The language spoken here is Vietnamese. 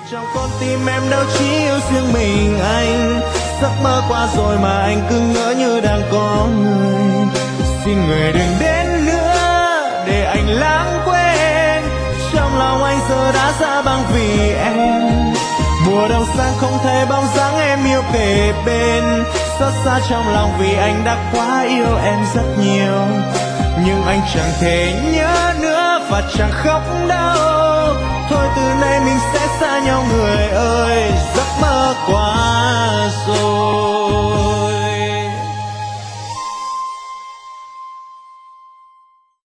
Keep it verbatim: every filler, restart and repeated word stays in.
Trong con tim em đâu chỉ yêu riêng mình anh. Giấc mơ qua rồi mà anh cứ ngỡ như đang có người. Xin người đừng đến nữa để anh lãng quên. Trong lòng anh giờ đã xa băng vì em. Mùa đông sang không thấy bóng dáng em yêu kề bên. Xót xa trong lòng vì anh đã quá yêu em rất nhiều. Nhưng anh chẳng thể nhớ nữa và chẳng khóc đâu. Thôi từ nay mình sẽ xa nhau người ơi. Giấc mơ qua rồi.